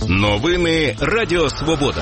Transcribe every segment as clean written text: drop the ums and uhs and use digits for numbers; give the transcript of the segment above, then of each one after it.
Новини Радіо Свобода.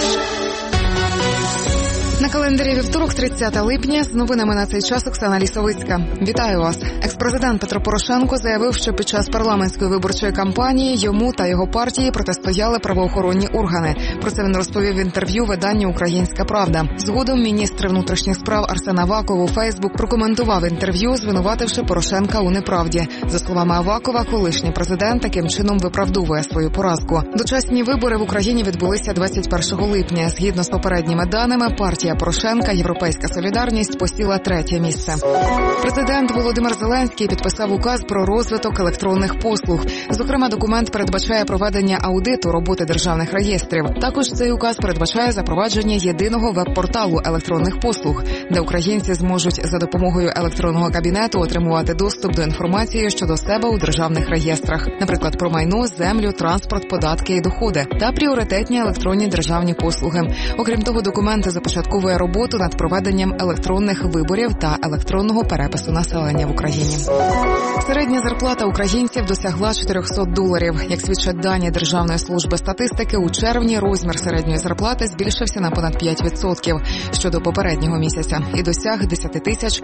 На календарі вівторок, 30 липня, з новинами на цей час Оксана Лісовицька. Вітаю вас. Екс-президент Петро Порошенко заявив, що під час парламентської виборчої кампанії йому та його партії протистояли правоохоронні органи. Про це він розповів в інтерв'ю виданню «Українська правда». Згодом міністр внутрішніх справ Арсен Аваков у Фейсбук прокоментував інтерв'ю, звинувативши Порошенка у неправді. За словами Авакова, колишній президент таким чином виправдовує свою поразку. Дочасні вибори в Україні відбулися 21 липня. Згідно з попередніми даними, партія Порошенка «Європейська солідарність» посіла 3-е місце. Президент Володимир Зеленський підписав указ про розвиток електронних послуг. Зокрема, документ передбачає проведення аудиту роботи державних реєстрів. Також цей указ передбачає запровадження єдиного веб-порталу електронних послуг, де українці зможуть за допомогою електронного кабінету отримувати доступ до інформації щодо себе у державних реєстрах, наприклад, про майно, землю, транспорт, податки і доходи, та пріоритетні електронні державні послуги. Окрім того, документ започатковує роботу над проведенням електронних виборів та електронного перепису населення в Україні. Середня зарплата українців досягла $400. Як свідчать дані Державної служби статистики, у червні розмір середньої зарплати збільшився на понад 5% щодо попереднього місяця і досяг 10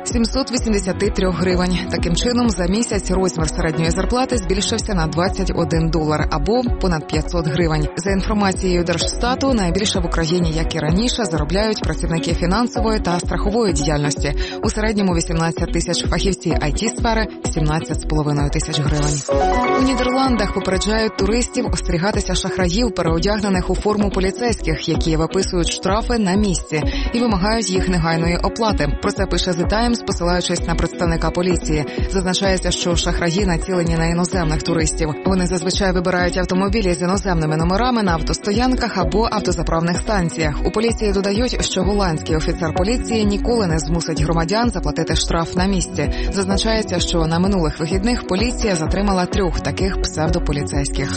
783 гривень. Таким чином, за місяць розмір середньої зарплати збільшився на $21 або понад 500 гривень. За інформацією Держстату, найбільше в Україні, як і раніше, заробляють працівники фінансової та страхової діяльності. У середньому 18 тисяч, фахівці IT-сфери – 17,5 тисяч гривень. У Нідерландах попереджають туристів остерігатися шахраїв, переодягнених у форму поліцейських, які виписують штрафи на місці і вимагають їх негайної оплати. Про це пише The Times, посилаючись на представника поліції. Зазначається, що шахраї націлені на іноземних туристів. Вони зазвичай вибирають автомобілі з іноземними номерами на автостоянках або автозаправних станціях. У поліції додають, що голландський офіцер поліції ніколи не змусить громадян заплатити штраф на місці. Зазначається, що на минулих вихідних поліція затримала 3 таких псевдополіцейських.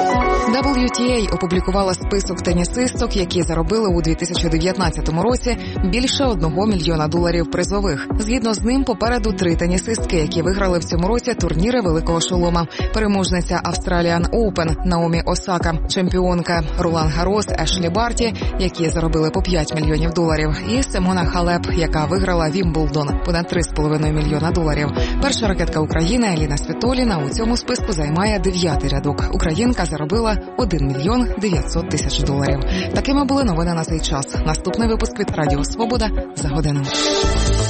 WTA опублікувала список тенісисток, які заробили у 2019 році більше $1 мільйона призових. Згідно з ним, попереду 3 тенісистки, які виграли в цьому році турніри Великого Шолома. Переможниця Australian Open Наомі Осака, чемпіонка Ролан Гаррос Ешлі Барті, які заробили по $5 мільйонів, і Симона Халеп, яка виграла Вімблдон, понад $3,5 мільйона. Перша ракетка України Еліна Світоліна у цьому списку займає 9-й рядок. Українка заробила $1 900 000. Такими були новини на цей час. Наступний випуск від Радіо Свобода за годину.